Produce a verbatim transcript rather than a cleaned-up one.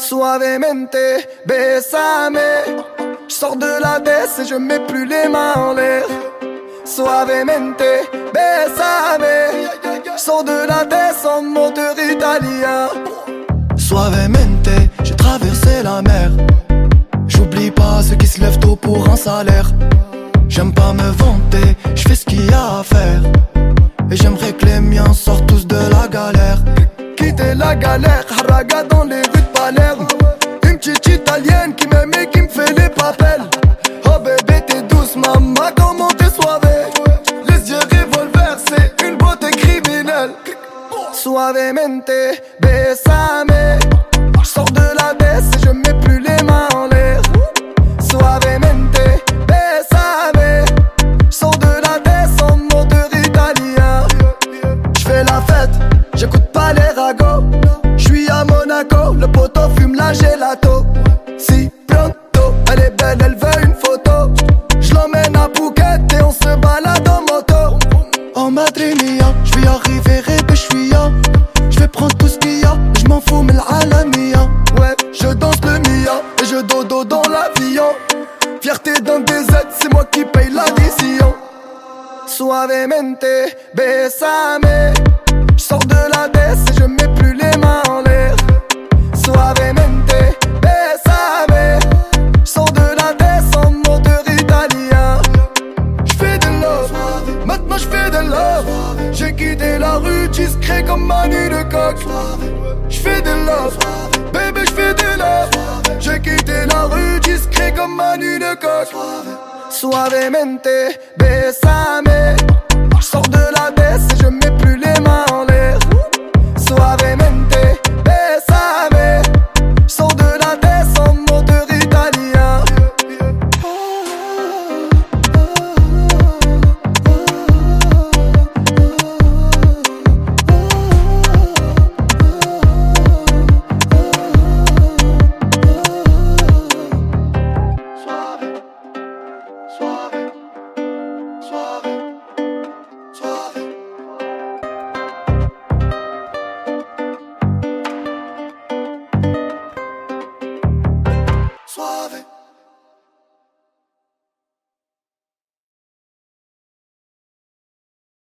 Suavemente, bésame. J'sors de la baisse et je mets plus les mains en l'air. Suavemente, bésame. J'sors de la baisse en moteur italien. Suavemente, j'ai traversé la mer. J'oublie pas ceux qui se lèvent tôt pour un salaire. J'aime pas me vanter, j'fais ce qu'il y a à faire. Et j'aimerais que les miens sortent tous de la galère. Quitter la galère, haraga dans les rues de Palerme. Une petite italienne qui m'aime et qui me fait les papels. Oh bébé t'es douce maman, comment t'es soivée. Les yeux revolver, c'est une beauté criminelle. Suavemente, bésame. J'sors de la baisse et je mets plus les mains en l'air. Suavemente, bésame. J'sors de la baisse en moteur italien. J'fais la fête, j'écoute pas les ragots. J'suis à Monaco, le poteau fume la gelato. Si pronto, elle est belle, elle veut une photo. J'l'emmène à Phuket et on se balade en moto. Oh madre mia, j'vais arriver et j'suis ya. J'vais prendre tout ce qu'il y a, j'm'en fous mais l'alamia. Ouais, je danse le mia et je dodo dans l'avion. Fierté d'un D Z, c'est moi qui paye l'addition. Suavemente, bésame. J'sors de la baisse et je mets plus les mains en l'air. Suavemente, bésame. J'sors de la baisse en moteur italien. J'fais de love, maintenant j'fais de love. J'ai quitté la rue discret comme Manu de coq. J'fais de love, baby j'fais de love. J'ai quitté la rue discret comme Manu de coq. Suavemente, bésame. J'sors de la baisse et je mets plus les mains en l'air. Suavemente.